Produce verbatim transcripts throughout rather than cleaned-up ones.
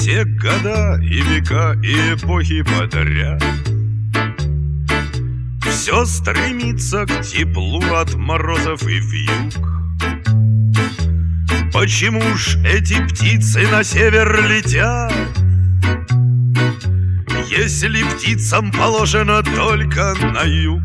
все года и века и эпохи подряд все стремится к теплу от морозов и вьюг. Почему ж эти птицы на север летят, если птицам положено только на юг?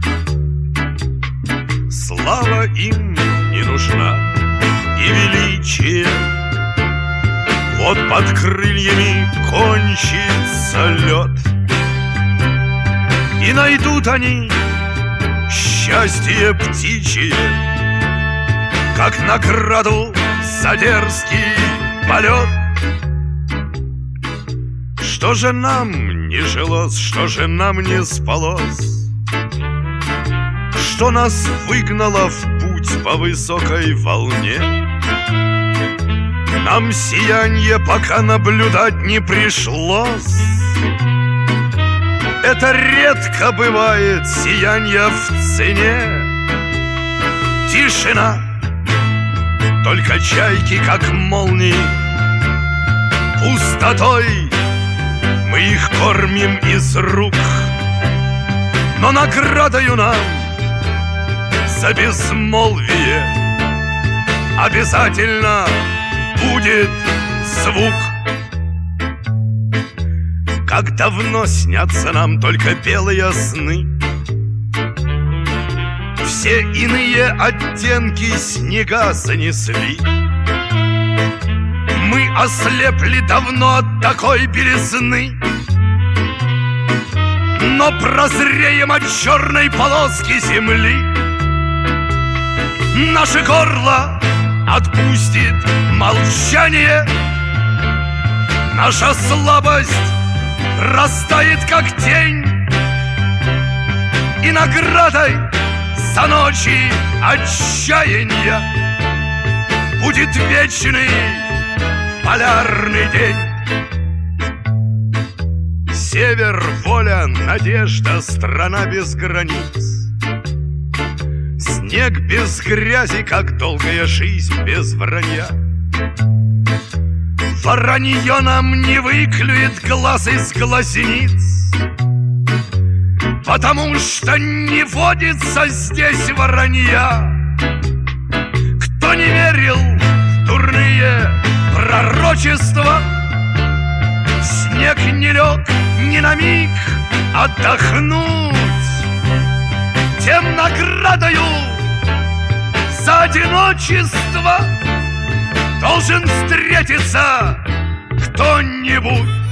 Слава им не нужна и величие, вот под крыльями кончится лед, и найдут они счастье птичье, как награду за дерзкий полет. Что же нам не жилось, что же нам не спалось, что нас выгнало в путь по высокой волне? Нам сиянье пока наблюдать не пришлось. Это редко бывает сиянье в цене. Тишина, только чайки, как молнии. Пустотой мы их кормим из рук, но наградою нам за безмолвие обязательно будет звук. Как давно снятся нам только белые сны, все иные оттенки снега занесли. Мы ослепли давно от такой белизны, но прозреем от черной полоски земли. Наше горло отпустит молчание, наша слабость растает, как тень, и наградой за ночи отчаяния будет вечный полярный день. Север, воля, надежда, страна без границ. Снег без грязи, как долгая жизнь без вранья. Воронье нам не выклюет глаз из глазниц, потому что не водится здесь воронья. Кто не верил в дурные пророчества, снег не лег ни на миг отдохнуть, тем наградою за одиночество должен встретиться кто-нибудь.